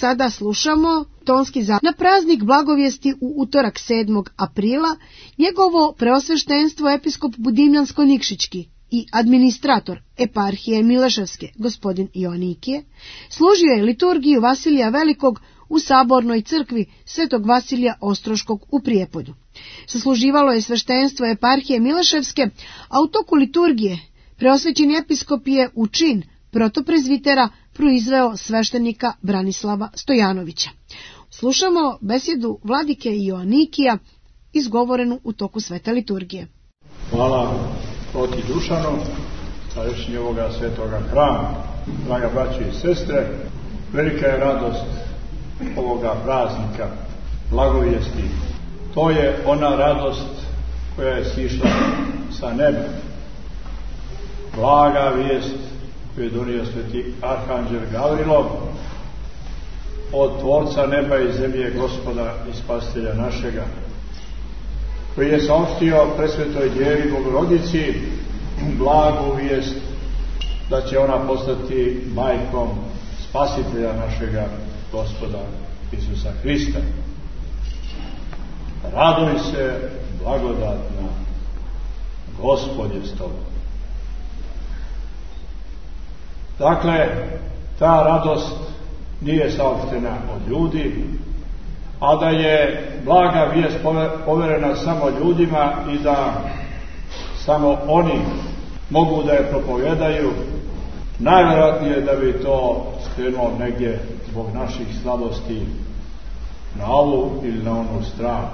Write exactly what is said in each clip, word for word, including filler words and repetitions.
sada slušamo tonski zapis na praznik blagovijesti u utorak sedmog aprila. Njegovo preosveštenstvo episkop Budimljansko-Nikšićki i administrator eparhije Mileševske, gospodin Ionikije, služio je liturgiju Vasilija Velikog u sabornoj crkvi Svetog Vasilija Ostroškog u Prijepolju. Sasluživalo je sveštenstvo eparhije Mileševske, a u toku liturgije preosvećeni episkop je u čin protoprezvitera proizveo sveštenika Branislava Stojanovića. Slušamo besjedu vladike Ionikija, izgovorenu u toku svete liturgije. Hvala Proti Dušanu, starešini ovoga svetoga hrama. Draga braćo i sestre, velika je radost ovoga praznika blagovijesti. To je ona radost koja je sišla sa neba. Blaga vijest koju je donio sveti arhanđel Gavrilo od Tvorca neba i zemlje, Gospoda i Spasitelja našega, koji je saopštio presvetoj Djevi Bogorodici blagu vijest da će ona postati majkom Spasitelja našega, Gospoda Isusa Hrista. Raduj se, blagodatna, Gospod je s tobom. Dakle, ta radost nije saopštena od ljudi, a da je blaga vijest poverena samo ljudima i da samo oni mogu da je propovedaju, najvjerojatnije da bi to skrenulo negdje zbog naših slabosti na ovu ili na onu stranu.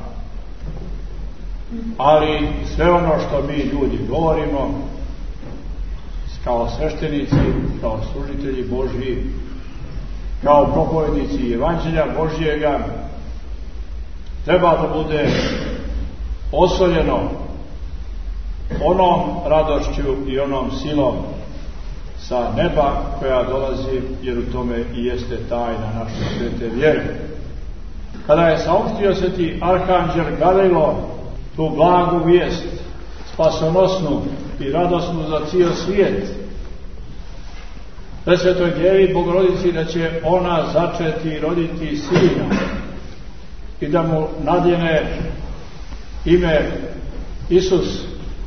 Ali sve ono što mi ljudi govorimo kao sveštenici, kao služitelji Božji, kao propovednici Evanđelja Božjega, treba da bude osoljeno onom radošću i onom silom sa neba koja dolazi, jer u tome i jeste tajna naše svete vjere. Kada je saopštio sveti arhanđel Gavrilo tu blagu vijest, spasonosnu i radosnu za cijel svijet, presvetoj Djevi Bogorodici, da će ona začeti i roditi sina i da mu nadjene ime Isus.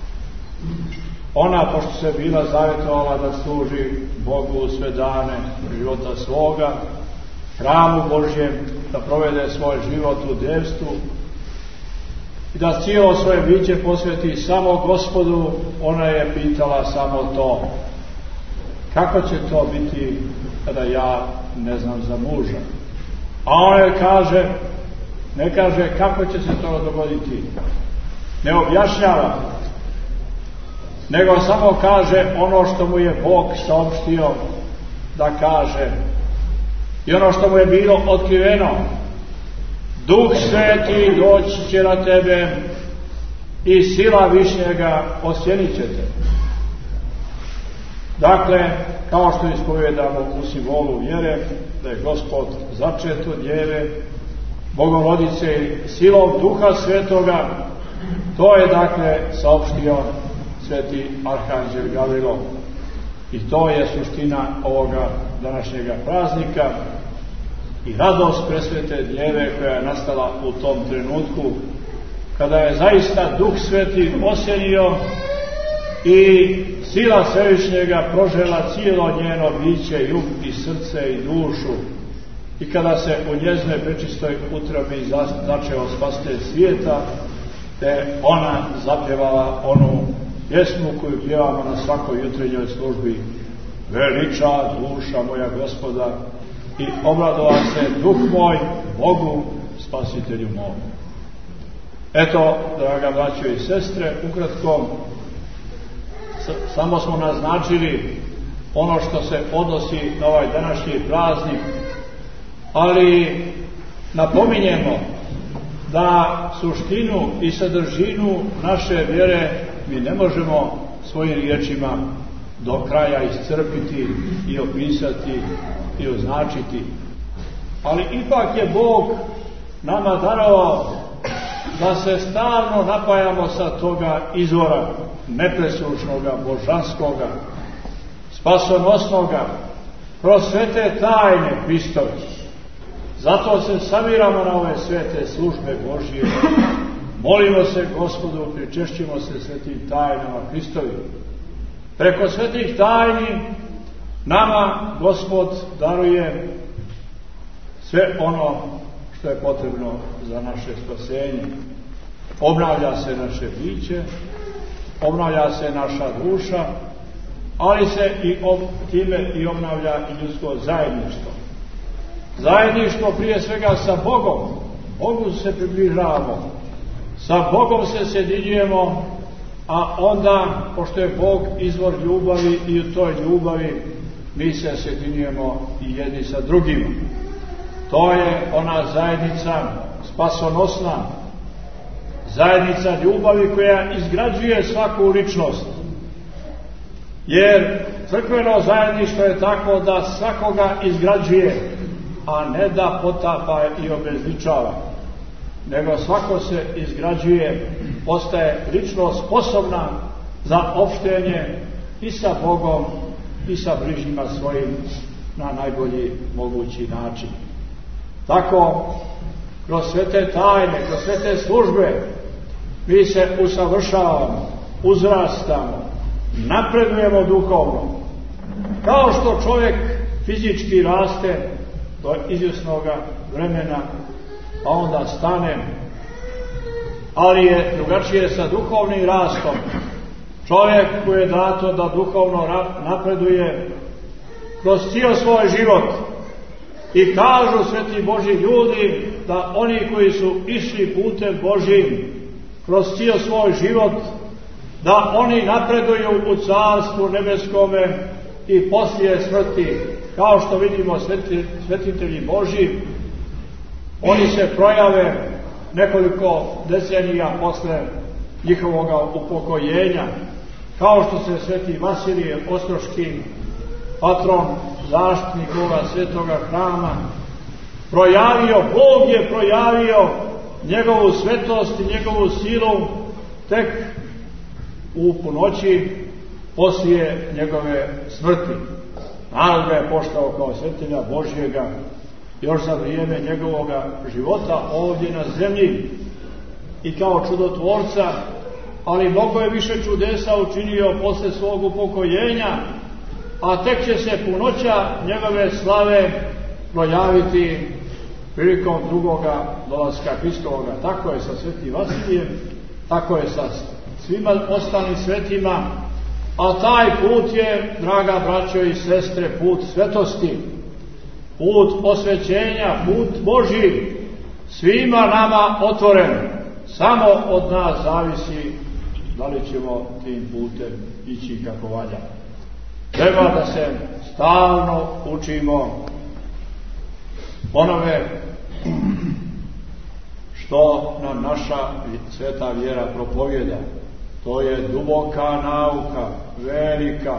Ona, pošto se bila zavjetovala da služi Bogu sve dane života svoga, hramu Božjem, da provede svoj život u devstvu i da cijelo svoje biće posveti samo Gospodu, ona je pitala samo to: kako će to biti kada ja ne znam za muža? A on je kaže, ne kaže kako će se to dogoditi, ne objašnjava, nego samo kaže ono što mu je Bog saopštio da kaže i ono što mu je bilo otkriveno: Duh Sveti doći će na tebe i sila Višnjega osjenit će te. Dakle, kao što ispovedamo u simbolu vjere, da je Gospod začet od Djeve Bogorodice silom Duha Svetoga, to je dakle saopštio sveti arhanđel Gavrilo. I to je suština ovoga današnjega praznika i radost presvete Djeve koja je nastala u tom trenutku kada je zaista Duh Sveti osjenio i sila Svevišnjega prožela cijelo njeno biće, i um i srce i dušu, i kada se u njezinoj prečistoj utrobi začeo Spasitelj svijeta, te ona zapjevala onu pjesmu koju pjevamo na svakoj jutrenjoj službi: veliča duša moja Gospoda i obradova se duh moj Bogu Spasitelju mom. Eto, draga braćo i sestre, ukratko samo smo naznačili ono što se odnosi na ovaj današnji praznik, ali napominjemo da suštinu i sadržinu naše vjere mi ne možemo svojim riječima do kraja iscrpiti i opisati i označiti. Ali ipak je Bog nama darovao da se stalno napajamo sa toga izvora nepresušnoga, božanskoga, spasonosnoga, kroz sve te tajne Hristove. Zato se sabiramo na ove svete službe Božije. Molimo se Gospodu, pričešćimo se svetim tajnama Hristovim. Preko svetih tajni nama Gospod daruje sve ono što je potrebno za naše spasenje. Obnavlja se naše biće, obnavlja se naša duša, ali se i ob, time i obnavlja i ljudsko zajedništvo. Zajedništvo prije svega sa Bogom. Bogu se približavamo, sa Bogom se sjedinjujemo, a onda, pošto je Bog izvor ljubavi i u toj ljubavi mi se sjedinjujemo i jedni sa drugima. To je ona zajednica spasonosna, zajednica ljubavi koja izgrađuje svaku ličnost. Jer crkveno zajedništvo je tako da svakoga izgrađuje, a ne da potapa i obezličava, nego svako se izgrađuje, postaje ličnost sposobna za opštenje i sa Bogom i sa bližnjima svojim na najbolji mogući način. Tako, kroz sve te tajne, kroz sve te službe, mi se usavršavamo, uzrastamo, napredujemo duhovno. Kao što čovjek fizički raste do izvjesnog vremena, a onda stane, ali je drugačije sa duhovnim rastom. Čovjek koji je dato da duhovno napreduje kroz cijel svoj život. I kažu sveti Božji ljudi da oni koji su išli putem Božjim kroz cijel svoj život, da oni napreduju u carstvu nebeskome i poslije smrti. Kao što vidimo sveti, svetitelji Božji, oni se projave nekoliko decenija posle njihovoga upokojenja, kao što se sveti Vasilije Ostroški, patron, zaštitnik ovoga svetoga hrama, projavio, Bog je projavio njegovu svetost i njegovu silu tek u ponoći poslije njegove smrti. Narod ga je poštao kao svetitelja Božjega još za vrijeme njegovoga života ovdje na zemlji i kao čudotvorca, ali mnogo je više čudesa učinio posle svog upokojenja, a tek će se punoća njegove slave projaviti prilikom drugoga dolaska Hristovoga. Tako je sa svetim Vasilijem, tako je sa svima ostalim svetima, a taj put je, draga braćo i sestre, put svetosti, put osvećenja, put Božji, svima nama otvoren. Samo od nas zavisi da li ćemo tim putem ići kako valja. Treba da se stalno učimo onome što nam naša sveta vjera propovjeda. To je duboka nauka, velika,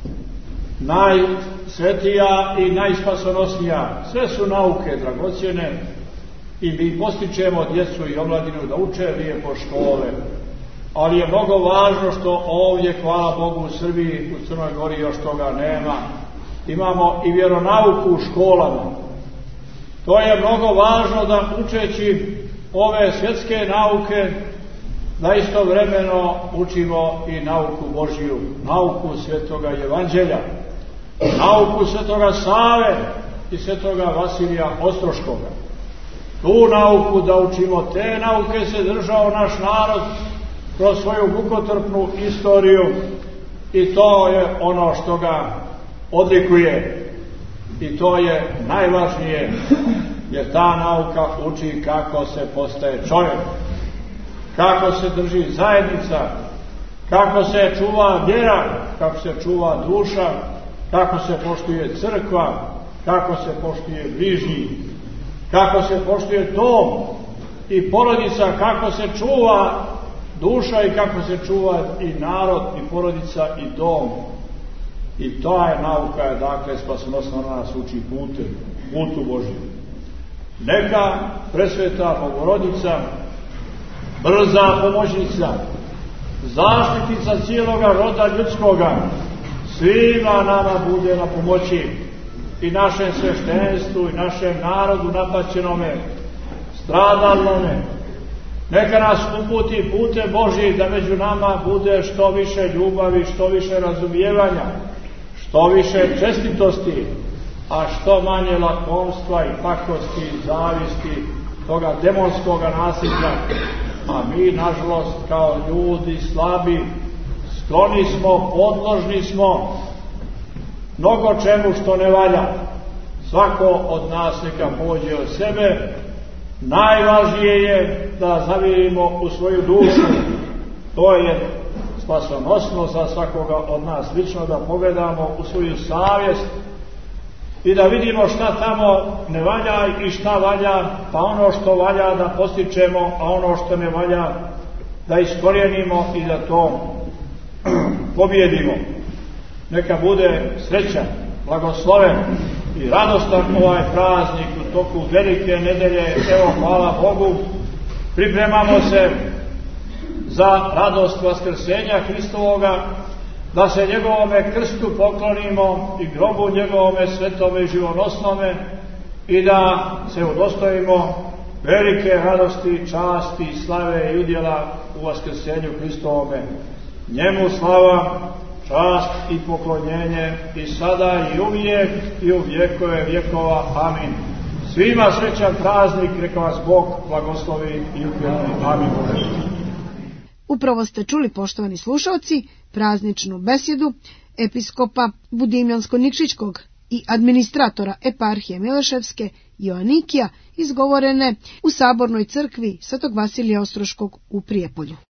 najsvetija i najspasonosnija. Sve su nauke dragocjene i mi postičemo djecu i omladinu da uče lijepo škole. Ali je mnogo važno što ovdje, hvala Bogu, u Srbiji, u Crnoj Gori još toga nema. Imamo i vjeronauku u školama. To je mnogo važno da učeći ove svjetske nauke, da istovremeno učimo i nauku Božju, nauku svetoga Evanđelja, nauku svetoga Save i svetoga Vasilija Ostroškoga. Tu nauku da učimo, te nauke se držao naš narod kroz svoju mukotrpnu istoriju i to je ono što ga odlikuje i to je najvažnije, jer ta nauka uči kako se postaje čovjek, kako se drži zajednica, kako se čuva vjera, kako se čuva duša, kako se poštuje crkva, kako se poštuje bližnji, kako se poštuje dom i porodica, kako se čuva duša i kako se čuva i narod i porodica i dom. I ta je nauka, je, dakle, spasonosna, ona nas uči putem, putu Božjem. Neka presveta Bogorodica, brza pomoćnica, zaštitnica cijeloga roda ljudskoga, svima nama bude na pomoći i našem sveštenstvu i našem narodu napaćenome, stradalnome. Neka nas uputi pute Božji da među nama bude što više ljubavi, što više razumijevanja, što više čestitosti, a što manje lakomstva i pakosti, zavisti, toga demonskoga nasilja. A mi, nažalost, kao ljudi slabi, skloni smo, podložni smo mnogo čemu što ne valja. Svako od nas neka pođe od sebe. Najvažnije je da zavirimo u svoju dušu. To je spasonosno za svakoga od nas lično, da pogledamo u svoju savjest i da vidimo šta tamo ne valja i šta valja, pa ono što valja da postičemo, a ono što ne valja da iskorijenimo i da to pobjedimo. Neka bude srećan, blagosloven i radostan ovaj praznik u toku velike nedelje. Evo, hvala Bogu, pripremamo se za radost vaskrsenja Hristovoga, da se njegovome krstu poklonimo i grobu njegovome svetome i živonosnome i da se udostojimo velike radosti, časti, slave i udjela u vaskrsenju Hristovome. Njemu slava, čast i poklonjenje i sada i uvijek i u vjekove vjekova. Amin. Svima srećan praznik, neka vas Bog blagoslovi i upjeti. Amin. Upravo ste čuli, poštovani slušalci, prazničnu besjedu episkopa Budimljansko-Nikšićkog i administratora eparhije Mileševske Joanikija, izgovorene u Sabornoj crkvi Svetog Vasilija Ostroškog u Prijepolju.